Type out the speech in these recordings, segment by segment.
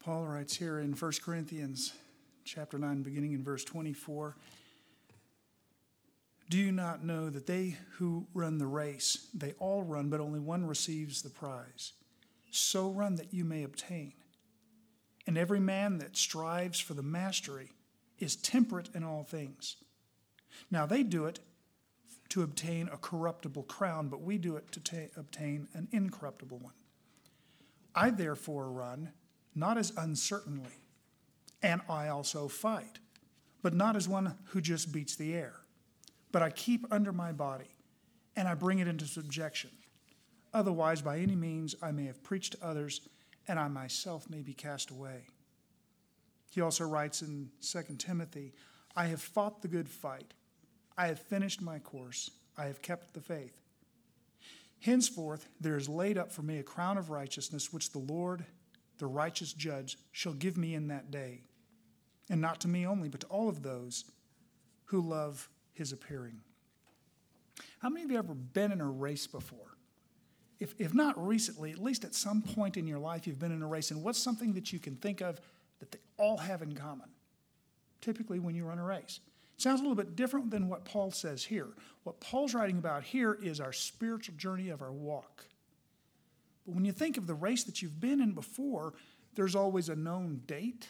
Paul writes here in 1 Corinthians chapter 9, beginning in verse 24, "Do you not know that they who run the race, they all run, but only one receives the prize? So run that you may obtain. And every man that strives for the mastery is temperate in all things. Now they do it to obtain a corruptible crown, but we do it to obtain an incorruptible one. I therefore run, not as uncertainly, and I also fight, but not as one who just beats the air. But I keep under my body, and I bring it into subjection. Otherwise, by any means, I may have preached to others, and I myself may be cast away." He also writes in 2 Timothy, "I have fought the good fight. I have finished my course. I have kept the faith. Henceforth, there is laid up for me a crown of righteousness, which the Lord, the righteous judge, shall give me in that day. And not to me only, but to all of those who love his appearing." How many of you have ever been in a race before? If not recently, at least at some point in your life you've been in a race. And what's something that you can think of that they all have in common? Typically when you run a race. It sounds a little bit different than what Paul says here. What Paul's writing about here is our spiritual journey of our walk. But when you think of the race that you've been in before, there's always a known date.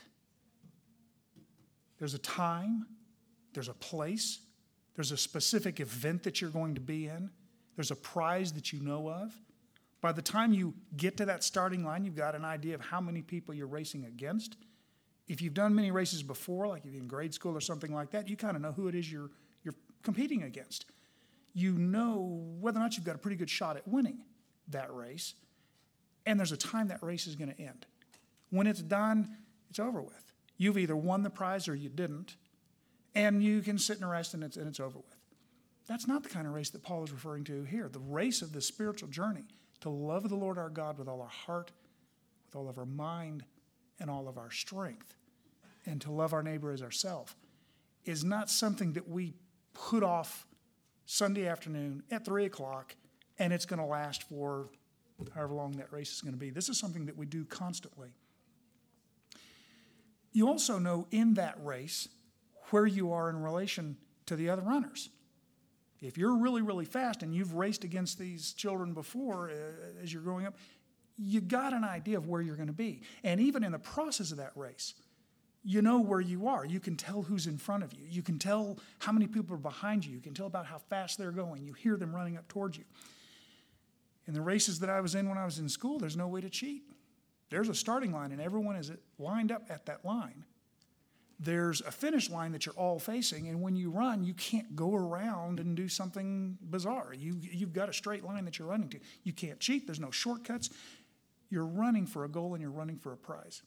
There's a time. There's a place. There's a specific event that you're going to be in. There's a prize that you know of. By the time you get to that starting line, you've got an idea of how many people you're racing against. If you've done many races before, like if you're in grade school or something like that, you kind of know who it is you're competing against. You know whether or not you've got a pretty good shot at winning that race. And there's a time that race is going to end. When it's done, it's over with. You've either won the prize or you didn't. And you can sit and rest and it's over with. That's not the kind of race that Paul is referring to here. The race of the spiritual journey, to love the Lord our God with all our heart, with all of our mind, and all of our strength, and to love our neighbor as ourselves, is not something that we put off Sunday afternoon at 3 o'clock, and it's going to last for however long that race is going to be. This is something that we do constantly. You also know in that race where you are in relation to the other runners. If you're really, really fast and you've raced against these children before as you're growing up, you got an idea of where you're going to be. And even in the process of that race, you know where you are. You can tell who's in front of you. You can tell how many people are behind you. You can tell about how fast they're going. You hear them running up towards you. In the races that I was in when I was in school, there's no way to cheat. There's a starting line, and everyone is lined up at that line. There's a finish line that you're all facing, and when you run, you can't go around and do something bizarre. You've got a straight line that you're running to. You can't cheat. There's no shortcuts. You're running for a goal, and you're running for a prize.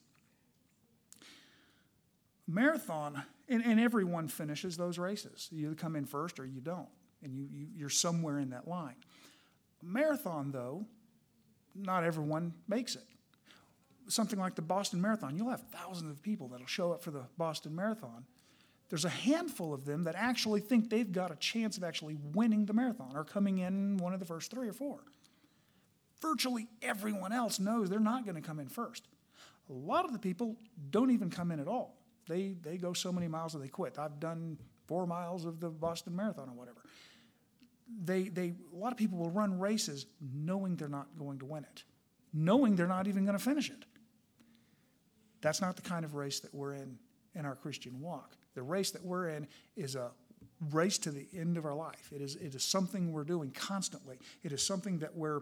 Marathon, and everyone finishes those races. You either come in first or you don't, and you're somewhere in that line. Marathon, though, not everyone makes it. Something like the Boston Marathon, you'll have thousands of people that'll show up for the Boston Marathon. There's a handful of them that actually think they've got a chance of actually winning the marathon or coming in one of the first 3 or 4. Virtually everyone else knows they're not going to come in first. A lot of the people don't even come in at all. They go so many miles that they quit. I've done 4 miles of the Boston Marathon or whatever. A lot of people will run races knowing they're not going to win it, knowing they're not even going to finish it. That's not the kind of race that we're in our Christian walk. The race that we're in is a race to the end of our life. It is something we're doing constantly. It is something that we're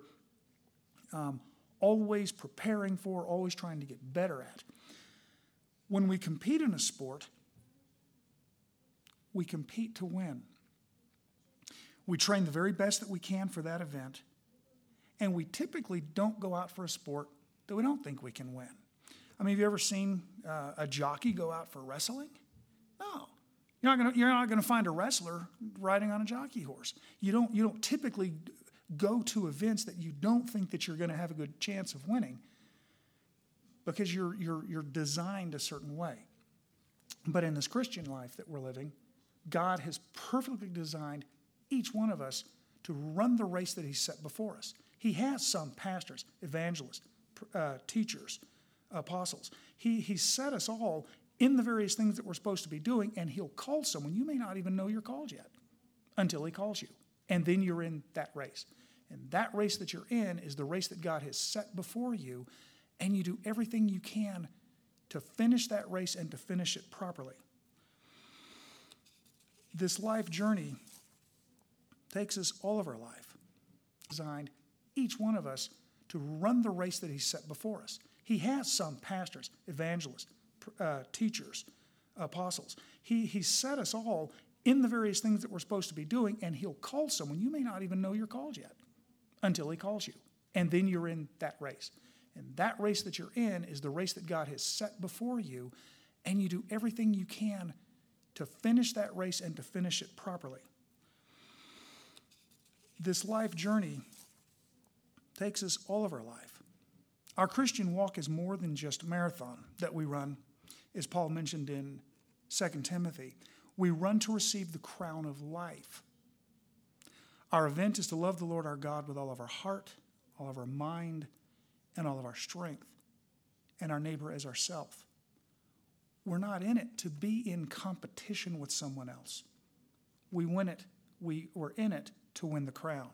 always preparing for, always trying to get better at. When we compete in a sport, we compete to win. We train the very best that we can for that event, and we typically don't go out for a sport that we don't think we can win. I mean, have you ever seen a jockey go out for wrestling? No. You're not gonna find a wrestler riding on a jockey horse. You don't typically go to events that you don't think that you're going to have a good chance of winning, because you're designed a certain way. But in this Christian life that we're living, God has perfectly designed each one of us to run the race that He set before us. He has some pastors, evangelists, teachers, apostles. He set us all in the various things that we're supposed to be doing, and he'll call someone. You may not even know you're called yet until he calls you. And then you're in that race. And that race that you're in is the race that God has set before you, and you do everything you can to finish that race and to finish it properly. This life journey takes us all of our life, designed each one of us to run the race that he's set before us. He has some pastors, evangelists, teachers, apostles. He set us all in the various things that we're supposed to be doing, and he'll call someone. You may not even know you're called yet until he calls you. And then you're in that race. And that race that you're in is the race that God has set before you, and you do everything you can to finish that race and to finish it properly. This life journey takes us all of our life. Our Christian walk is more than just a marathon that we run, as Paul mentioned in 2 Timothy. We run to receive the crown of life. Our event is to love the Lord our God with all of our heart, all of our mind, and all of our strength, and our neighbor as ourself. We're not in it to be in competition with someone else. We're in it to win the crown.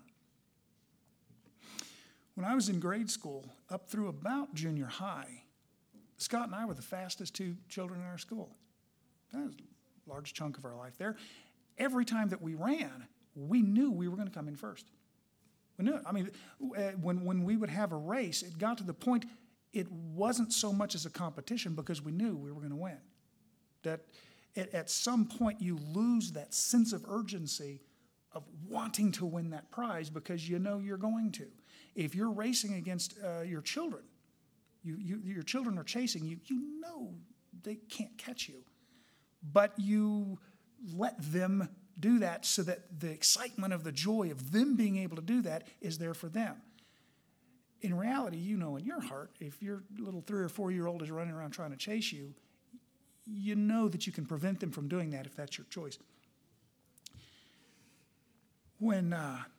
When I was in grade school, up through about junior high, Scott and I were the fastest two children in our school. That was a large chunk of our life there. Every time that we ran, we knew we were going to come in first. We knew it. I mean, when we would have a race, it got to the point it wasn't so much as a competition because we knew we were going to win. That at some point you lose that sense of urgency of wanting to win that prize because you know you're going to. If you're racing against your children, your children are chasing you, you know they can't catch you. But you let them do that so that the excitement of the joy of them being able to do that is there for them. In reality, you know in your heart, if your little 3 or 4-year-old is running around trying to chase you, you know that you can prevent them from doing that if that's your choice. When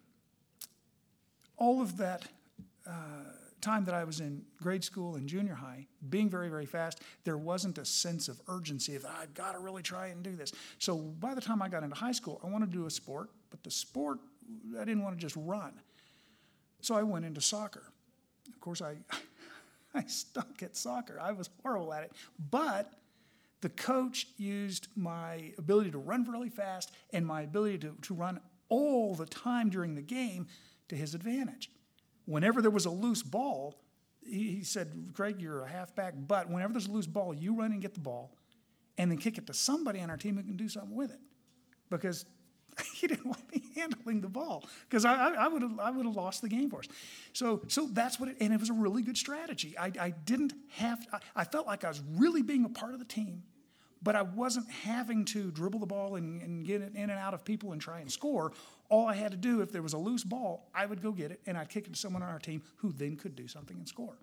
all of that time that I was in grade school and junior high, being very, very fast, there wasn't a sense of urgency of, I've got to really try and do this. So by the time I got into high school, I wanted to do a sport, but the sport, I didn't want to just run. So I went into soccer. Of course, I stunk at soccer. I was horrible at it. But the coach used my ability to run really fast and my ability to run all the time during the game to his advantage. Whenever there was a loose ball, he said, Craig, you're a halfback, but whenever there's a loose ball, you run and get the ball and then kick it to somebody on our team who can do something with it. Because he didn't want me handling the ball because I would have lost the game for us. So that's what and it was a really good strategy. I felt like I was really being a part of the team, but I wasn't having to dribble the ball and get it in and out of people and try and score. All I had to do, if there was a loose ball, I would go get it, and I'd kick it to someone on our team who then could do something and score.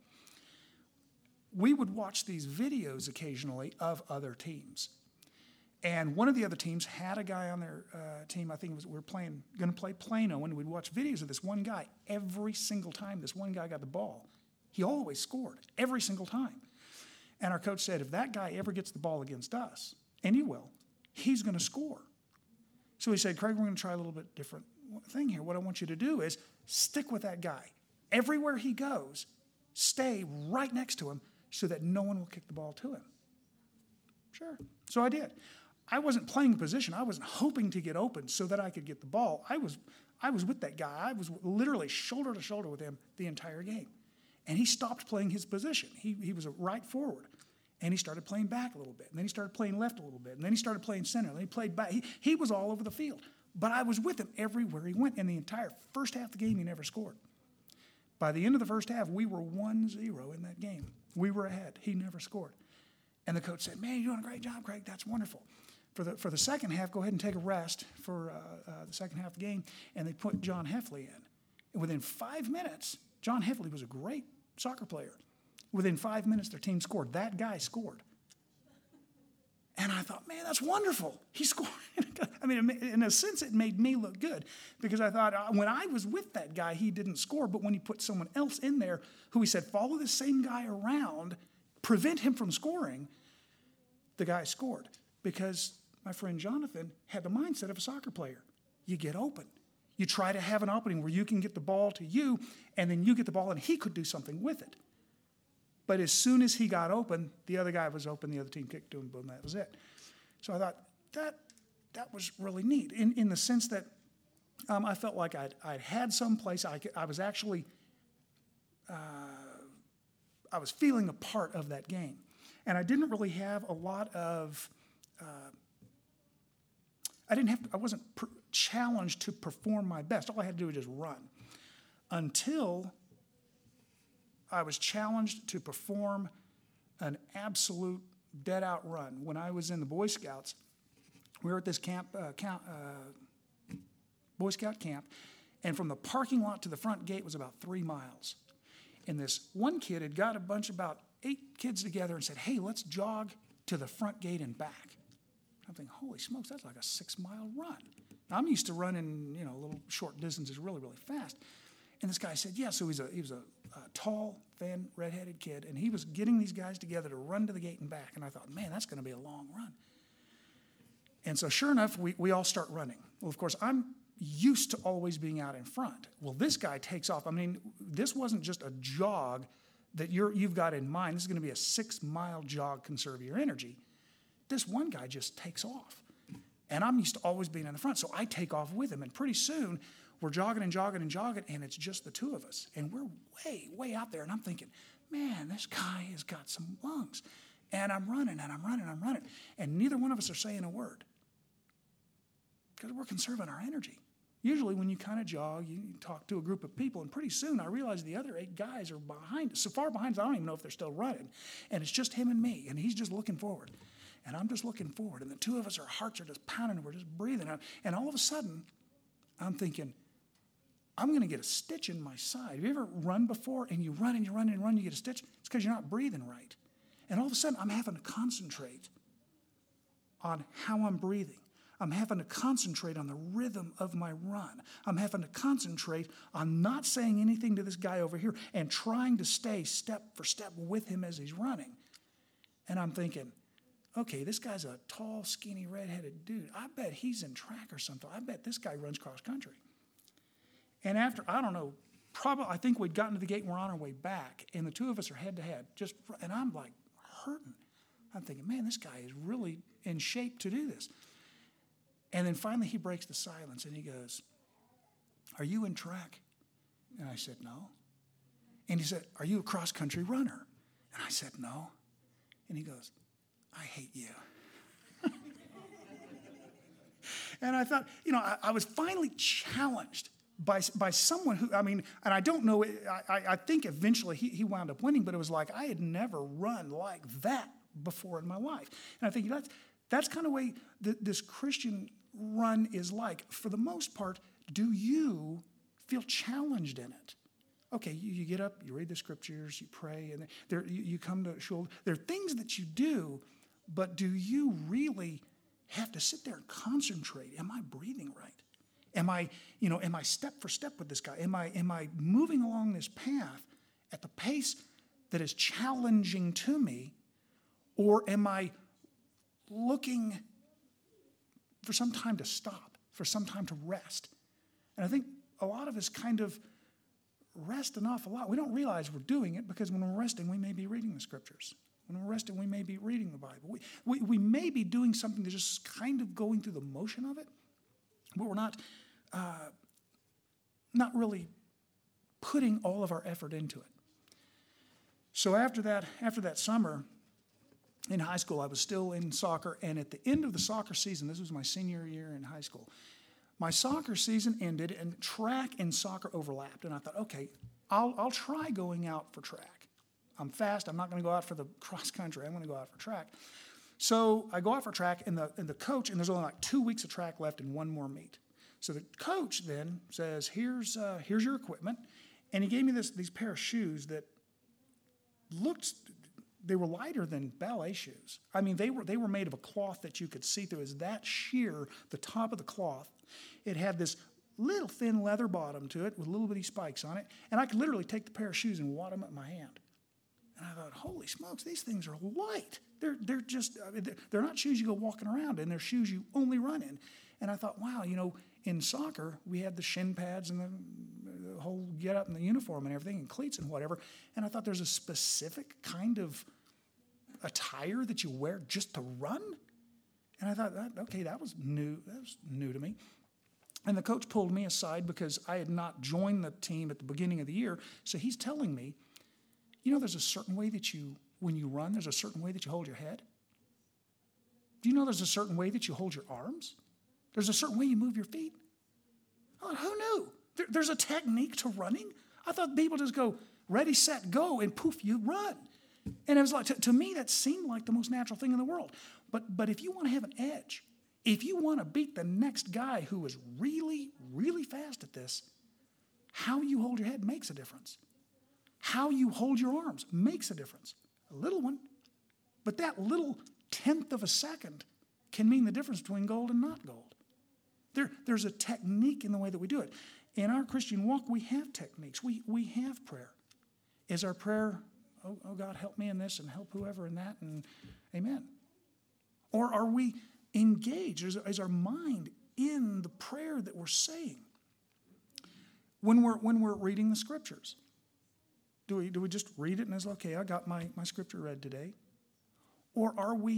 We would watch these videos occasionally of other teams. And one of the other teams had a guy on their team, I think we were going to play Plano, and we'd watch videos of this one guy. Every single time this one guy got the ball, he always scored, every single time. And our coach said, if that guy ever gets the ball against us, and he will, he's going to score. So he said, Craig, we're going to try a little bit different thing here. What I want you to do is stick with that guy. Everywhere he goes, stay right next to him so that no one will kick the ball to him. Sure. So I did. I wasn't playing position. I wasn't hoping to get open so that I could get the ball. I was with that guy. I was literally shoulder to shoulder with him the entire game. And he stopped playing his position. He was a right forward. And he started playing back a little bit. And then he started playing left a little bit. And then he started playing center. And then he played back. He was all over the field. But I was with him everywhere he went. And the entire first half of the game, he never scored. By the end of the first half, we were 1-0 in that game. We were ahead. He never scored. And the coach said, man, you're doing a great job, Craig. That's wonderful. For the second half, go ahead and take a rest for the second half of the game. And they put John Heffley in. And within 5 minutes, John Heffley was a great soccer player. Within 5 minutes, their team scored. That guy scored. And I thought, man, that's wonderful. He scored. I mean, in a sense, it made me look good because I thought when I was with that guy, he didn't score. But when he put someone else in there who he said, follow this same guy around, prevent him from scoring, the guy scored. Because my friend Jonathan had the mindset of a soccer player. You get open. You try to have an opening where you can get the ball to you, and then you get the ball, and he could do something with it. But as soon as he got open, the other guy was open, the other team kicked to him, boom, that was it. So I thought, that was really neat in the sense that I felt like I'd had some place. I was actually, I was feeling a part of that game. And I didn't really have a lot of, I wasn't challenged to perform my best. All I had to do was just run. Until I was challenged to perform an absolute dead-out run. When I was in the Boy Scouts, we were at this Boy Scout camp, and from the parking lot to the front gate was about 3 miles. And this one kid had got about 8 kids together and said, hey, let's jog to the front gate and back. I'm thinking, holy smokes, that's like a 6-mile run. Now, I'm used to running, little short distances really, really fast. And this guy said, yeah, so he was a tall, thin, redheaded kid, and he was getting these guys together to run to the gate and back. And I thought, man, that's going to be a long run. And so sure enough, we all start running. Well, of course, I'm used to always being out in front. Well, this guy takes off. I mean, this wasn't just a jog that you've got in mind. This is going to be a 6-mile jog, conserve your energy. This one guy just takes off. And I'm used to always being in the front, so I take off with him. And pretty soon, we're jogging and jogging and jogging, and it's just the two of us. And we're way, way out there. And I'm thinking, man, this guy has got some lungs. And I'm running, and I'm running, and I'm running. And neither one of us are saying a word. Because we're conserving our energy. Usually when you kind of jog, you talk to a group of people, and pretty soon I realize the other 8 guys are behind, so far behind, I don't even know if they're still running. And it's just him and me, and he's just looking forward. And I'm just looking forward. And the two of us, our hearts are just pounding, and we're just breathing. And all of a sudden, I'm thinking, I'm going to get a stitch in my side. Have you ever run before, and you run and you run and run, you get a stitch? It's because you're not breathing right. And all of a sudden, I'm having to concentrate on how I'm breathing. I'm having to concentrate on the rhythm of my run. I'm having to concentrate on not saying anything to this guy over here and trying to stay step for step with him as he's running. And I'm thinking, okay, this guy's a tall, skinny, redheaded dude. I bet he's in track or something. I bet this guy runs cross country. And after, I don't know, I think we'd gotten to the gate and we're on our way back, and the two of us are head to head. And I'm like hurting. I'm thinking, man, this guy is really in shape to do this. And then finally he breaks the silence and he goes, are you in track? And I said, no. And he said, are you a cross-country runner? And I said, no. And he goes, I hate you. And I thought, I was finally challenged by someone who, and I don't know, I think eventually he wound up winning, but it was like I had never run like that before in my life. And I think that's kind of the way this Christian run is like. For the most part, do you feel challenged in it? Okay, you get up, you read the scriptures, you pray, and you come to shul. There are things that you do, but do you really have to sit there and concentrate? Am I breathing right? Am I step for step with this guy? Am I moving along this path at the pace that is challenging to me? Or am I looking for some time to stop, for some time to rest? And I think a lot of us kind of rest an awful lot. We don't realize we're doing it because when we're resting, we may be reading the scriptures. When we're resting, we may be reading the Bible. We may be doing something that's just kind of going through the motion of it, but we're not really putting all of our effort into it. So after that summer in high school, I was still in soccer, and at the end of the soccer season, this was my senior year in high school, my soccer season ended, and track and soccer overlapped, and I thought, okay, I'll try going out for track. I'm fast. I'm not going to go out for the cross country. I'm going to go out for track. So I go out for track, and the coach, and there's only like 2 weeks of track left and one more meet. So the coach then says, here's your equipment. And he gave me these pair of shoes that they were lighter than ballet shoes. I mean, they were made of a cloth that you could see through. It was that sheer, the top of the cloth. It had this little thin leather bottom to it with little bitty spikes on it. And I could literally take the pair of shoes and wad them up in my hand. And I thought, holy smokes, these things are light. They're just, they're not shoes you go walking around in. They're shoes you only run in. And I thought, wow, in soccer, we had the shin pads and the whole get up and the uniform and everything and cleats and whatever. And I thought there's a specific kind of attire that you wear just to run. And I thought, okay, that was new. That was new to me. And the coach pulled me aside because I had not joined the team at the beginning of the year. So he's telling me, there's a certain way that when you run, there's a certain way that you hold your head. Do you know there's a certain way that you hold your arms? There's a certain way you move your feet. Oh, who knew? There's a technique to running. I thought people just go, ready, set, go, and poof, you run. And it was like, to me, that seemed like the most natural thing in the world. But if you want to have an edge, if you want to beat the next guy who is really, really fast at this, how you hold your head makes a difference. How you hold your arms makes a difference. A little one. But that little tenth of a second can mean the difference between gold and not gold. There's a technique in the way that we do it. In our Christian walk, we have techniques. We have prayer. Is our prayer, oh God, help me in this and help whoever in that, and amen? Or are we engaged? Is our mind in the prayer that we're saying? When we're reading the scriptures, do we just read it and it's okay, I got my scripture read today? Or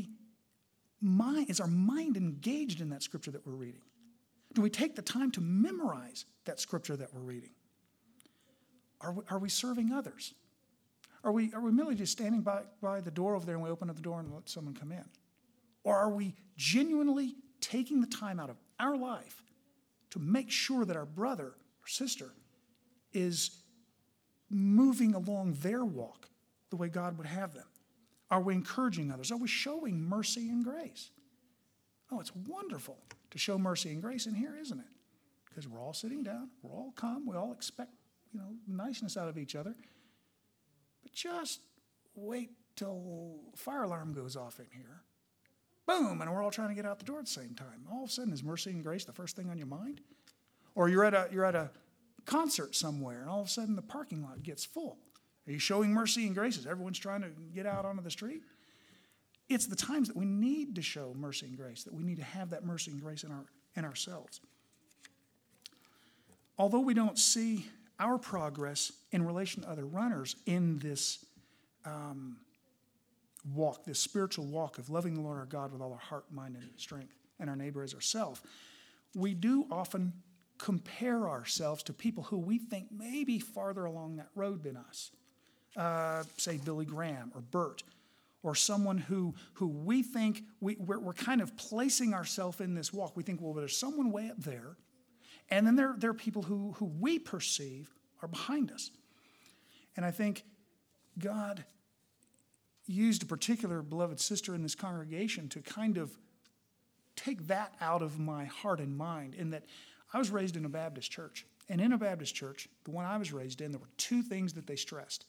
is our mind engaged in that scripture that we're reading? Do we take the time to memorize that scripture that we're reading? Are we serving others? Are we merely just standing by the door over there and we open up the door and let someone come in? Or are we genuinely taking the time out of our life to make sure that our brother or sister is moving along their walk the way God would have them? Are we encouraging others? Are we showing mercy and grace? Oh, it's wonderful to show mercy and grace in here, isn't it? Because we're all sitting down, we're all calm, we all expect, niceness out of each other. But just wait till fire alarm goes off in here. Boom, and we're all trying to get out the door at the same time. All of a sudden, is mercy and grace the first thing on your mind? Or you're at a concert somewhere, and all of a sudden the parking lot gets full. Are you showing mercy and grace as everyone's trying to get out onto the street? It's the times that we need to show mercy and grace, that we need to have that mercy and grace in ourselves. Although we don't see our progress in relation to other runners in this walk, this spiritual walk of loving the Lord our God with all our heart, mind, and strength, and our neighbor as ourselves, we do often compare ourselves to people who we think may be farther along that road than us. Say Billy Graham or Bert, or someone who we think we're kind of placing ourselves in this walk. We think, well, there's someone way up there, and then there are people who we perceive are behind us. And I think God used a particular beloved sister in this congregation to kind of take that out of my heart and mind, in that I was raised in a Baptist church. And in a Baptist church, the one I was raised in, there were two things that they stressed.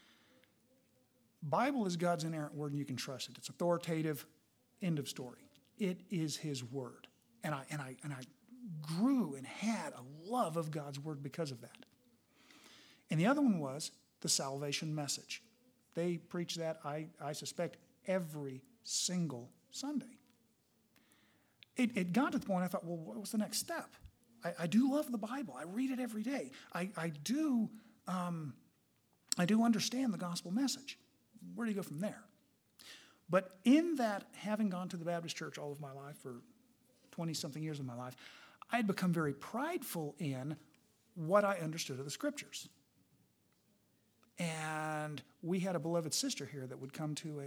Bible is God's inerrant word, and you can trust it. It's authoritative, end of story. It is his word. And I grew and had a love of God's word because of that. And the other one was the salvation message. They preach that, I suspect, every single Sunday. It got to the point I thought, well, what was the next step? I do love the Bible. I read it every day. I do understand the gospel message. Where do you go from there? But in that, having gone to the Baptist church all of my life, for 20-something years of my life, I had become very prideful in what I understood of the scriptures. And we had a beloved sister here that would come to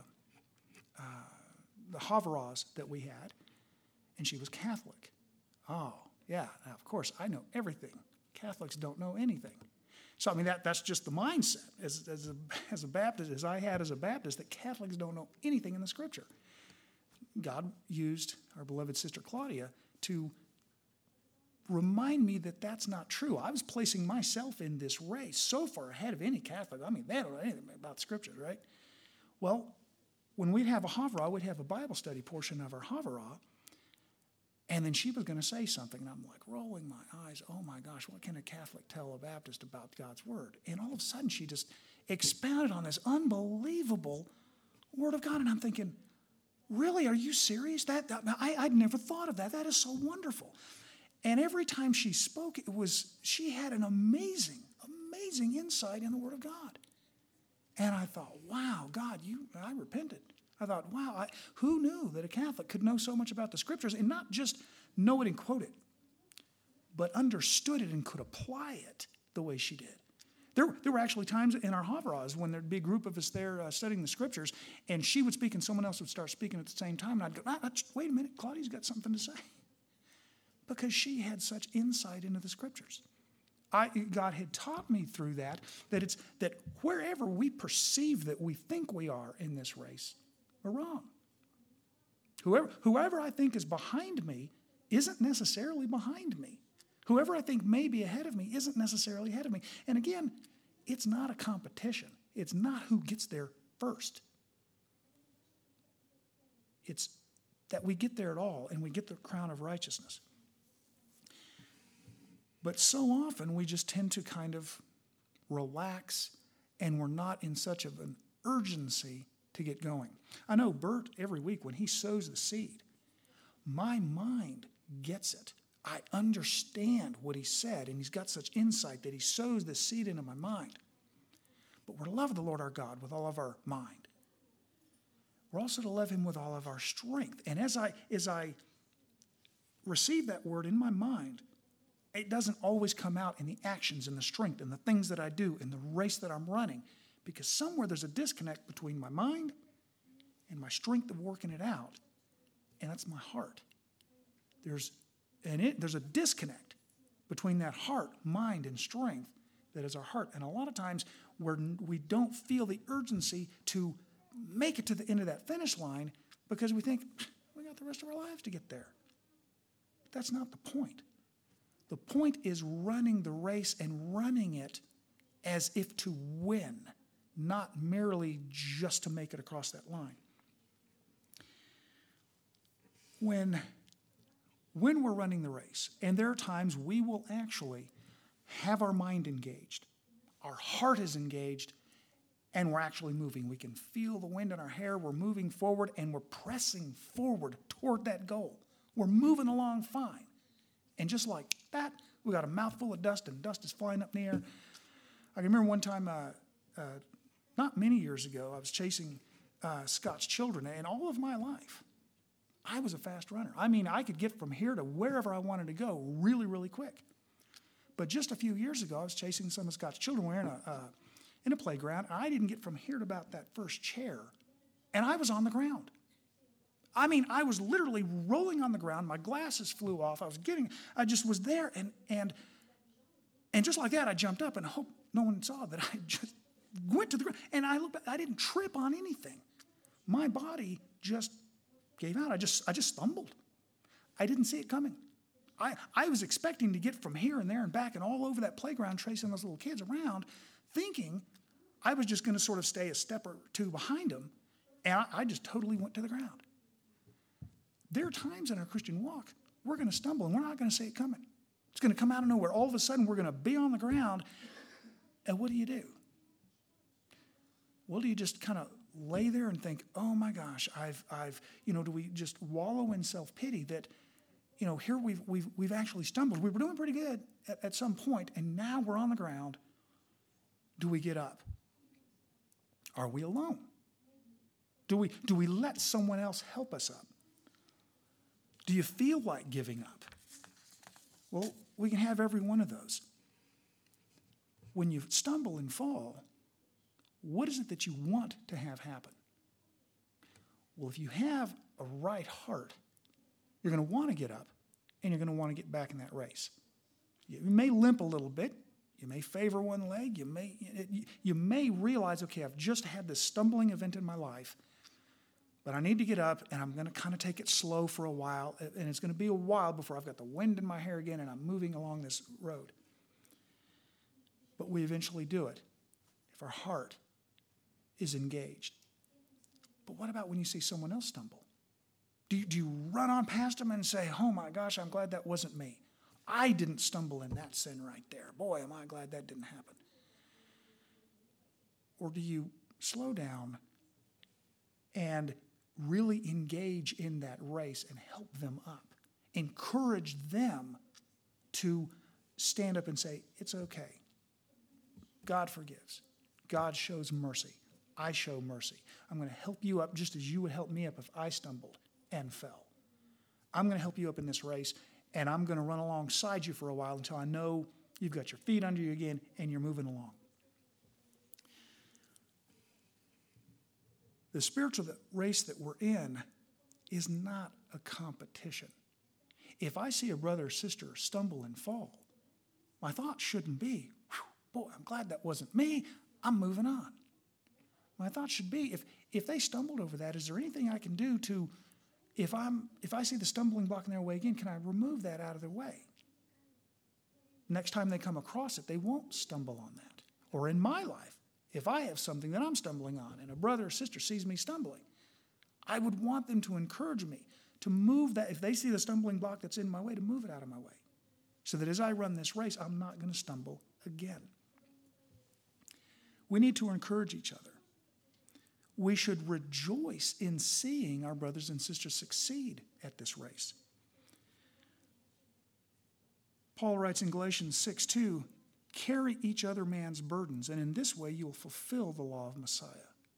the Havarahs that we had, and she was Catholic. Oh, yeah, now, of course, I know everything. Catholics don't know anything. So, I mean, that's just the mindset as a Baptist, as I had as a Baptist, that Catholics don't know anything in the Scripture. God used our beloved sister Claudia to remind me that that's not true. I was placing myself in this race so far ahead of any Catholic. I mean, they don't know anything about the Scriptures, right? Well, when we'd have a Havarah, we'd have a Bible study portion of our Havarah. And then she was going to say something, and I'm like rolling my eyes. Oh my gosh, what can a Catholic tell a Baptist about God's word? And all of a sudden she just expounded on this unbelievable word of God. And I'm thinking, really, are you serious? I'd never thought of that. That is so wonderful. And every time she spoke, she had an amazing insight in the word of God. And I thought, wow, God, I repented. I thought, wow, who knew that a Catholic could know so much about the Scriptures and not just know it and quote it, but understood it and could apply it the way she did. There were actually times in our Havras when there'd be a group of us there studying the Scriptures, and she would speak and someone else would start speaking at the same time, and I'd go, wait a minute, Claudia's got something to say. Because she had such insight into the Scriptures. God had taught me through that wherever we perceive that we think we are in this race, we're wrong. Whoever I think is behind me isn't necessarily behind me. Whoever I think may be ahead of me isn't necessarily ahead of me. And again, it's not a competition. It's not who gets there first. It's that we get there at all and we get the crown of righteousness. But so often we just tend to kind of relax, and we're not in such of an urgency to get going. I know Bert, every week when he sows the seed, my mind gets it. I understand what he said, and he's got such insight that he sows the seed into my mind. But we're to love the Lord our God with all of our mind. We're also to love him with all of our strength. And as I receive that word in my mind, it doesn't always come out in the actions and the strength and the things that I do in the race that I'm running, because somewhere there's a disconnect between my mind and my strength of working it out, and that's my heart. There's a disconnect between that heart, mind, and strength that is our heart. And a lot of times we don't feel the urgency to make it to the end of that finish line because we think, we got the rest of our lives to get there. But that's not the point. The point is running the race and running it as if to win, not merely just to make it across that line. When we're running the race, and there are times we will actually have our mind engaged, our heart is engaged, and we're actually moving. We can feel the wind in our hair. We're moving forward, and we're pressing forward toward that goal. We're moving along fine. And just like that, we got a mouthful of dust, and dust is flying up in the air. I can remember one time, not many years ago, I was chasing Scott's children, and all of my life, I was a fast runner. I mean, I could get from here to wherever I wanted to go really, really quick. But just a few years ago, I was chasing some of Scott's children. We were in a playground, and I didn't get from here to about that first chair, and I was on the ground. I mean, I was literally rolling on the ground. My glasses flew off. I just was there. And just like that, I jumped up, and I hope no one saw that I just went to the ground. And I looked back, I didn't trip on anything. My body just gave out. I just stumbled. I didn't see it coming. I was expecting to get from here and there and back and all over that playground chasing those little kids around, thinking I was just going to sort of stay a step or two behind them. And I just totally went to the ground. There are times in our Christian walk we're going to stumble, and we're not going to see it coming. It's going to come out of nowhere. All of a sudden, we're going to be on the ground, and what do? Well, do you just kind of lay there and think, oh my gosh, do we just wallow in self-pity that, here we've actually stumbled. We were doing pretty good at some point, and now we're on the ground. Do we get up? Are we alone? Do we let someone else help us up? Do you feel like giving up? Well, we can have every one of those. When you stumble and fall, what is it that you want to have happen? Well, if you have a right heart, you're going to want to get up, and you're going to want to get back in that race. You may limp a little bit. You may favor one leg. You may realize, okay, I've just had this stumbling event in my life, but I need to get up, and I'm going to kind of take it slow for a while, and it's going to be a while before I've got the wind in my hair again, and I'm moving along this road. But we eventually do it if our heart is engaged. But what about when you see someone else stumble? Do you run on past them and say, oh my gosh, I'm glad that wasn't me. I didn't stumble in that sin right there. Boy, am I glad that didn't happen. Or do you slow down and really engage in that race and help them up? Encourage them to stand up and say, it's okay. God forgives. God shows mercy. I show mercy. I'm going to help you up just as you would help me up if I stumbled and fell. I'm going to help you up in this race, and I'm going to run alongside you for a while until I know you've got your feet under you again and you're moving along. The spiritual race that we're in is not a competition. If I see a brother or sister stumble and fall, my thought shouldn't be, boy, I'm glad that wasn't me. I'm moving on. My thought should be, if they stumbled over that, is there anything I can do to, if I see the stumbling block in their way again, can I remove that out of their way? Next time they come across it, they won't stumble on that. Or in my life, if I have something that I'm stumbling on and a brother or sister sees me stumbling, I would want them to encourage me to move that. If they see the stumbling block that's in my way, to move it out of my way, so that as I run this race, I'm not going to stumble again. We need to encourage each other. We should rejoice in seeing our brothers and sisters succeed at this race. Paul writes in Galatians 6:2, carry each other man's burdens, and in this way you will fulfill the law of Messiah.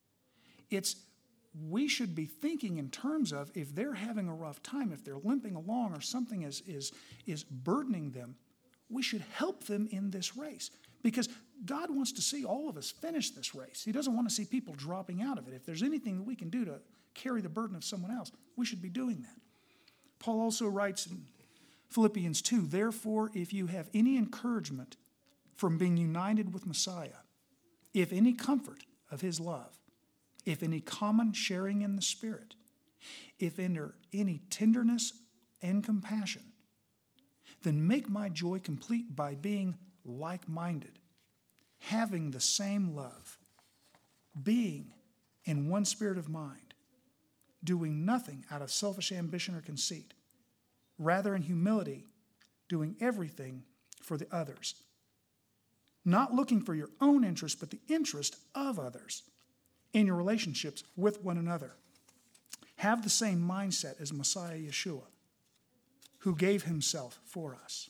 We should be thinking in terms of, if they're having a rough time, if they're limping along or something is burdening them, we should help them in this race. Because God wants to see all of us finish this race. He doesn't want to see people dropping out of it. If there's anything that we can do to carry the burden of someone else, we should be doing that. Paul also writes in Philippians 2, therefore, if you have any encouragement from being united with Messiah, if any comfort of his love, if any common sharing in the Spirit, if any tenderness and compassion, then make my joy complete by being like-minded, having the same love, being in one spirit of mind, doing nothing out of selfish ambition or conceit, rather in humility, doing everything for the others, not looking for your own interest, but the interest of others in your relationships with one another. Have the same mindset as Messiah Yeshua, who gave himself for us.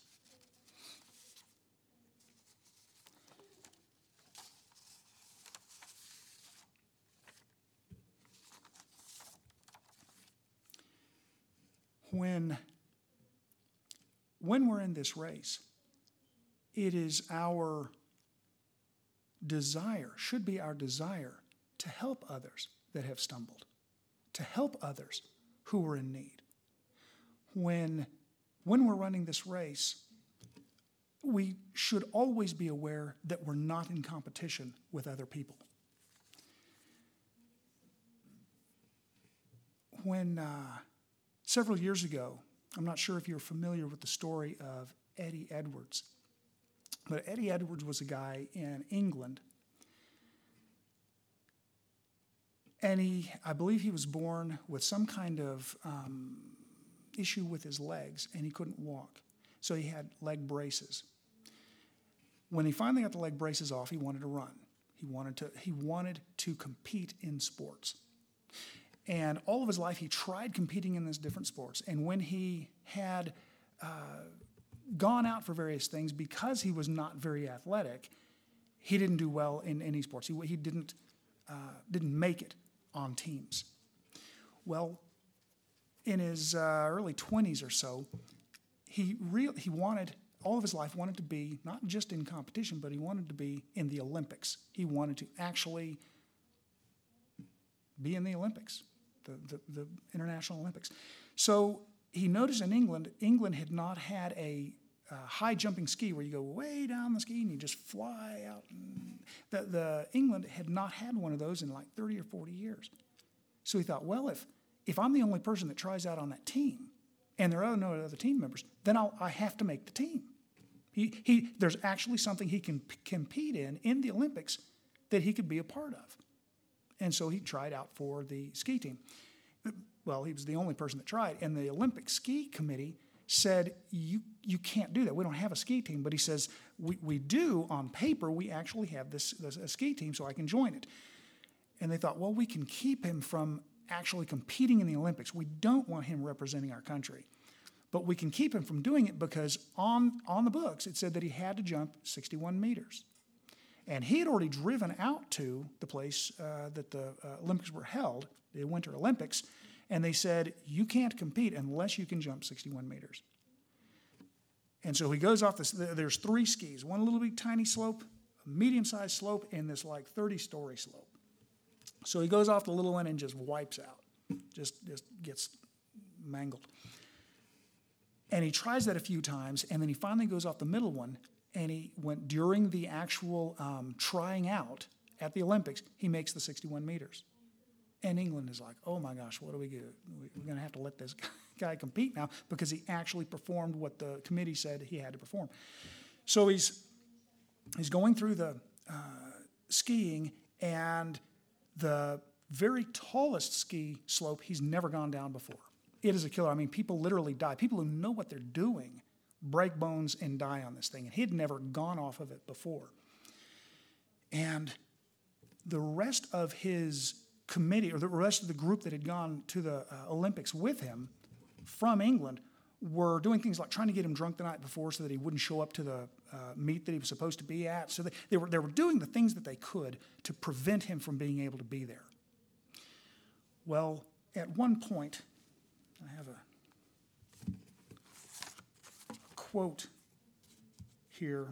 When we're in this race, it is our desire, should be our desire, to help others that have stumbled, to help others who are in need. When we're running this race, we should always be aware that we're not in competition with other people. When several years ago, I'm not sure if you're familiar with the story of Eddie Edwards, but Eddie Edwards was a guy in England. And I believe he was born with some kind of issue with his legs, and he couldn't walk. So he had leg braces. When he finally got the leg braces off, he wanted to run. He wanted to compete in sports. And all of his life, he tried competing in these different sports. And when he had gone out for various things, because he was not very athletic, he didn't do well in any sports. He didn't make it on teams. Well, in his early 20s or so, he wanted, all of his life wanted to be, not just in competition, but he wanted to be in the Olympics. He wanted to actually be in the Olympics, the International Olympics. So he noticed in England had not had a high jumping ski where you go way down the ski and you just fly out. England had not had one of those in like 30 or 40 years. So he thought, well, if I'm the only person that tries out on that team and there are no other team members, then I have to make the team. There's actually something he can compete in the Olympics that he could be a part of. And so he tried out for the ski team. Well, he was the only person that tried. And the Olympic Ski Committee said, you can't do that. We don't have a ski team. But he says, we do on paper. We actually have this a ski team, so I can join it. And they thought, well, we can keep him from actually competing in the Olympics. We don't want him representing our country. But we can keep him from doing it because on the books, it said that he had to jump 61 meters. And he had already driven out to the place that the Olympics were held, the Winter Olympics, and they said, you can't compete unless you can jump 61 meters. And so he goes off this, there's 3 skis, one little bit tiny slope, a medium-sized slope, and this like 30-story slope. So he goes off the little one and just wipes out, just gets mangled. And he tries that a few times, and then he finally goes off the middle one, and he went during the actual trying out at the Olympics, he makes the 61 meters. And England is like, oh my gosh, what do we do? We're going to have to let this guy compete now because he actually performed what the committee said he had to perform. So he's going through the skiing, and the very tallest ski slope he's never gone down before. It is a killer. I mean, people literally die. People who know what they're doing break bones and die on this thing. And he had never gone off of it before. And the rest of his committee, or the rest of the group that had gone to the Olympics with him from England, were doing things like trying to get him drunk the night before so that he wouldn't show up to the meet that he was supposed to be at. So they were doing the things that they could to prevent him from being able to be there. Well, at one point, I have a quote here.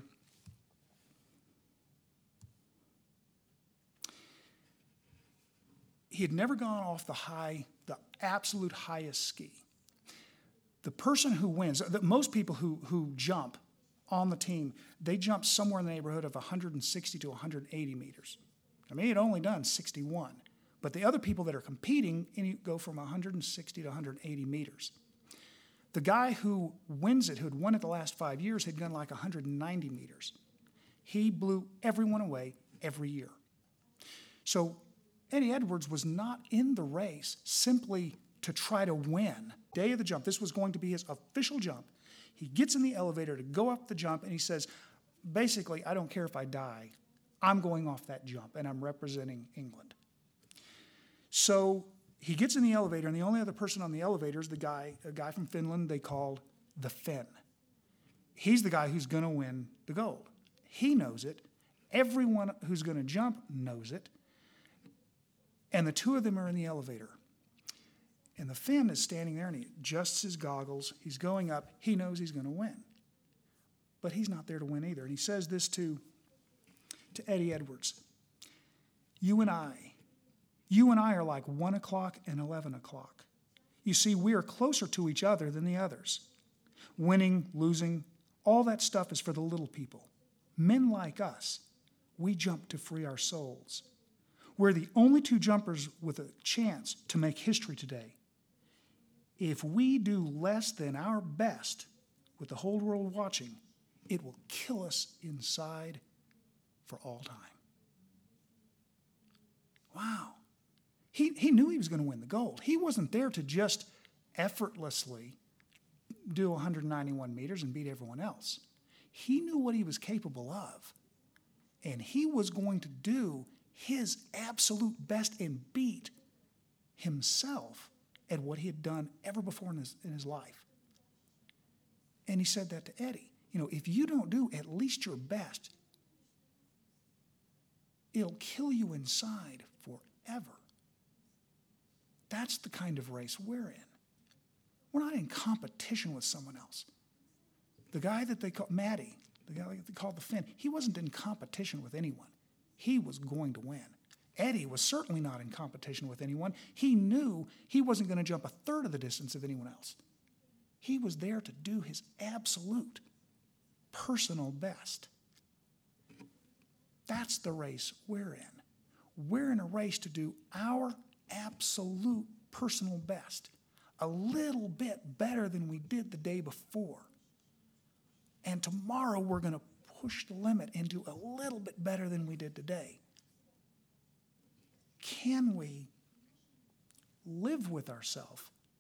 He had never gone off the absolute highest ski. The person who wins, most people who jump on the team, they jump somewhere in the neighborhood of 160 to 180 meters. I mean, he had only done 61. But the other people that are competing go from 160 to 180 meters. The guy who wins it, who had won it the last 5 years, had gone like 190 meters. He blew everyone away every year. So Eddie Edwards was not in the race simply to try to win. Day of the jump, this was going to be his official jump. He gets in the elevator to go up the jump, and he says, basically, I don't care if I die. I'm going off that jump, and I'm representing England. So he gets in the elevator, and the only other person on the elevator is a guy from Finland they called the Finn. He's the guy who's going to win the gold. He knows it. Everyone who's going to jump knows it. And the two of them are in the elevator. And the Finn is standing there, and he adjusts his goggles. He's going up. He knows he's going to win. But he's not there to win either. And he says this to Eddie Edwards. You and I are like 1 o'clock and 11 o'clock. You see, we are closer to each other than the others. Winning, losing, all that stuff is for the little people. Men like us, we jump to free our souls. We're the only 2 jumpers with a chance to make history today. If we do less than our best with the whole world watching, it will kill us inside for all time. Wow. He knew he was going to win the gold. He wasn't there to just effortlessly do 191 meters and beat everyone else. He knew what he was capable of. And he was going to do his absolute best and beat himself at what he had done ever before in his life. And he said that to Eddie. You know, if you don't do at least your best, it'll kill you inside forever. That's the kind of race we're in. We're not in competition with someone else. The guy that they called Maddie, the guy that they called the Finn, he wasn't in competition with anyone. He was going to win. Eddie was certainly not in competition with anyone. He knew he wasn't going to jump a third of the distance of anyone else. He was there to do his absolute personal best. That's the race we're in. We're in a race to do our absolute personal best, a little bit better than we did the day before. And tomorrow we're going to push the limit and do a little bit better than we did today. Can we live with ourselves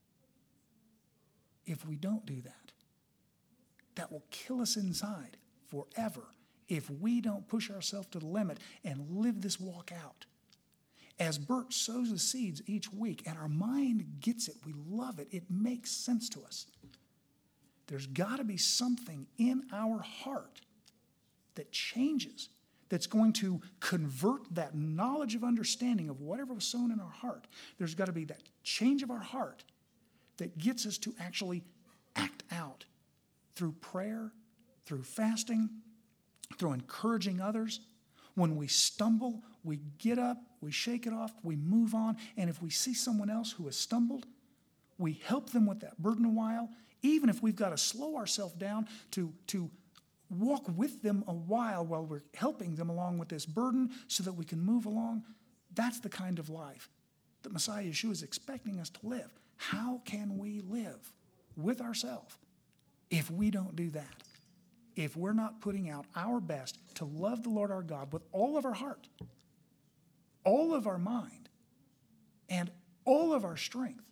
if we don't do that. That will kill us inside forever if we don't push ourselves to the limit and live this walk out. As Bert sows the seeds each week and our mind gets it, we love it, it makes sense to us. There's got to be something in our heart that changes, that's going to convert that knowledge of understanding of whatever was sown in our heart. There's got to be that change of our heart that gets us to actually act out through prayer, through fasting, through encouraging others. When we stumble, we get up, we shake it off, we move on, and if we see someone else who has stumbled, we help them with that burden a while, even if we've got to slow ourselves down to walk with them a while we're helping them along with this burden so that we can move along. That's the kind of life that Messiah Yeshua is expecting us to live. How can we live with ourselves if we don't do that? If we're not putting out our best to love the Lord our God with all of our heart, all of our mind, and all of our strength,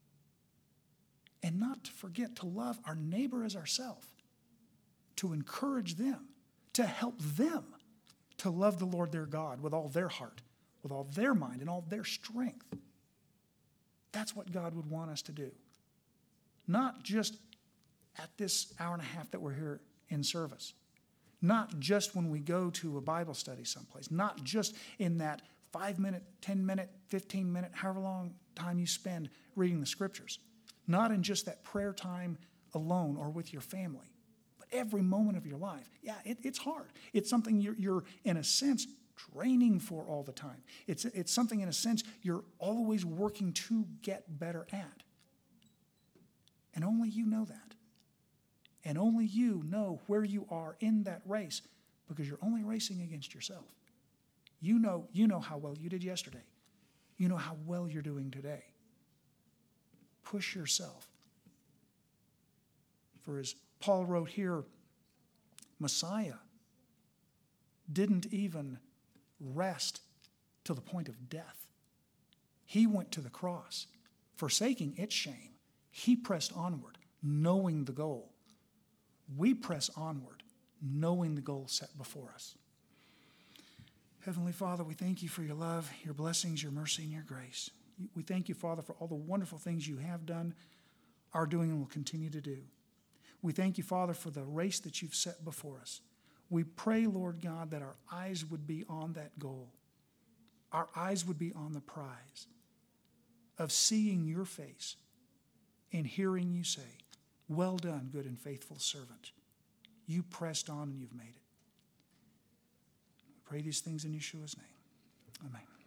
and not to forget to love our neighbor as ourselves, to encourage them, to help them to love the Lord their God with all their heart, with all their mind, and all their strength. That's what God would want us to do. Not just at this hour and a half that we're here in service. Not just when we go to a Bible study someplace. Not just in that 5-minute, 10-minute, 15-minute, however long time you spend reading the scriptures. Not in just that prayer time alone or with your family. But every moment of your life. Yeah, it's hard. It's something you're in a sense, training for all the time. It's something, in a sense, you're always working to get better at. And only you know that. And only you know where you are in that race, because you're only racing against yourself. You know how well you did yesterday. You know how well you're doing today. Push yourself. For as Paul wrote here, Messiah didn't even rest to the point of death. He went to the cross, forsaking its shame. He pressed onward, knowing the goal. We press onward, knowing the goal set before us. Heavenly Father, we thank you for your love, your blessings, your mercy, and your grace. We thank you, Father, for all the wonderful things you have done, are doing, and will continue to do. We thank you, Father, for the race that you've set before us. We pray, Lord God, that our eyes would be on that goal. Our eyes would be on the prize of seeing your face and hearing you say, "Well done, good and faithful servant. You pressed on and you've made it." We pray these things in Yeshua's name. Amen.